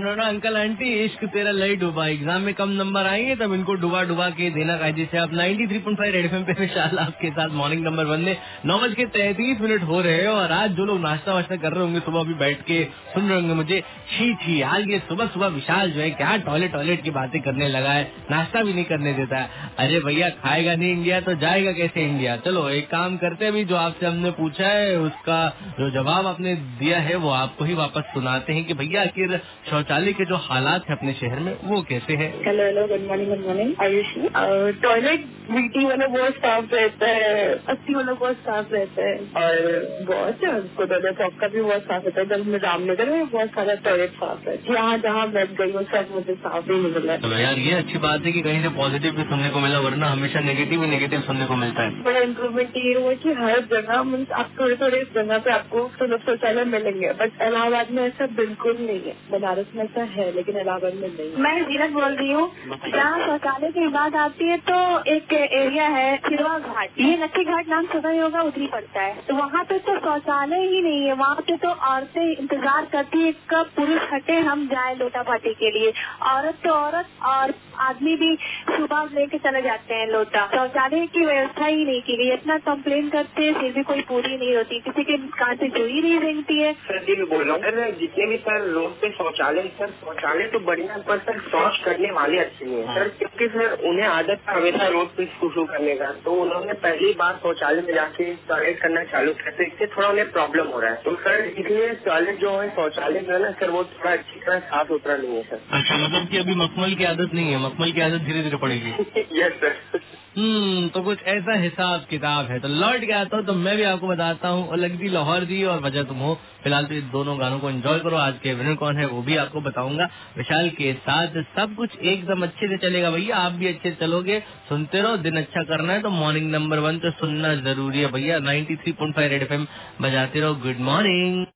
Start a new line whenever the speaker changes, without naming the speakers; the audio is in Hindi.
सुन रहे हो ना अंकल आंटी, इश्क तेरा लई डूबा, एग्जाम में कम नंबर आएंगे तब इनको डुबा डुबा के देना कायदे से। आप 93.5 रेड एफएम पे विशाल आपके साथ मॉर्निंग नंबर 1 में 9:33 हो रहे हैं। और आज जो लोग नाश्ता वाश्ता कर रहे होंगे सुबह अभी बैठ के सुन रहे होंगे मुझे, छी आज ये सुबह सुबह विशाल जो है क्या टॉयलेट की बातें करने लगा है, नाश्ता भी नहीं करने देता है। अरे भैया खाएगा नहीं इंडिया तो जाएगा कैसे इंडिया। चलो एक काम करते हैं, अभी जो आपसे हमने पूछा है उसका जो जवाब आपने दिया है वो आपको ही वापस सुनाते हैं कि भैया आखिर शौचालय के जो हालात है अपने शहर में वो कैसे है।
Hello good morning Ayush. Toilet बीटी वाला बहुत साफ रहता है, 80 वाला बहुत साफ रहता है और बहुत टॉयलेट का भी बहुत साफ रहता है। जब मैं रामनगर में बहुत सारा टॉयलेट साफ है, जहाँ जहाँ बैठ गई वो सब मुझे साफ ही नहीं मिला।
चलो यार ये अच्छी बात है कि कहीं से पॉजिटिव भी सुनने को मिला, वरना हमेशा नेगेटिव ही नेगेटिव सुनने को मिलता है।
बड़ा इम्प्रूवमेंट ये हुआ कि हर जगह मीन्स आप थोड़े थोड़े जगह पे आपको सुलभ शौचालय मिलेंगे, बट इलाहाबाद में ऐसा बिल्कुल नहीं है। बनारस में ऐसा है लेकिन इलाहाबाद में नहीं। मैं जीनत बोल रही हूँ। जहाँ शौचालय की बात आती है तो एक एरिया है सिरवा घाट, ये लक्की घाट नाम सुना ही होगा, उधरी पड़ता है। तो वहाँ पे तो शौचालय ही नहीं है, वहाँ पे तो औरतें इंतजार करती है कब पुरुष हटे हम जाए लोटा पाटी के लिए। औरत तो औरत और आदमी भी सुबह लेके चले जाते हैं लोटा। शौचालय की व्यवस्था ही नहीं की गई, इतना कंप्लेन करते हैं फिर भी कोई पूरी नहीं होती, किसी के कान से जुई नहीं रेंगती है।
सर जी भी बोल रहा हूँ सर, जितने भी सर रोड पे शौचालय सर शौचालय तो बढ़िया, पर सर शौच करने वाले अच्छे नहीं है सर, क्योंकि सर उन्हें आदत था हमेशा रोड पे सुसु करने का, तो उन्होंने पहली बार शौचालय में जाके टॉयलेट करना चालू किया, तो इससे थोड़ा उन्हें प्रॉब्लम हो रहा है। तो सर इसलिए टॉयलेट जो है शौचालय जो है ना सर वो थोड़ा अच्छी तरह साफ सुथरा नहीं है सर।
अच्छा मतलब कि अभी मखमल की आदत नहीं है, मखमल की आदत धीरे धीरे पड़ेगी।
Yes sir.
तो कुछ ऐसा हिसाब किताब है। तो लौट के आता हूँ तो मैं भी आपको बताता हूँ, अलग दी लाहौर दी और वजह तुम हो। फिलहाल तो ये दोनों गानों को एंजॉय करो। आज के विनर कौन है वो भी आपको बताऊंगा विशाल के साथ। सब कुछ एकदम अच्छे से चलेगा भैया, आप भी अच्छे चलोगे। सुनते रहो, दिन अच्छा करना है तो मॉर्निंग नंबर 1 तो सुनना जरूरी है भैया। 93.5 रेड एफएम बजाते रहो। Good morning.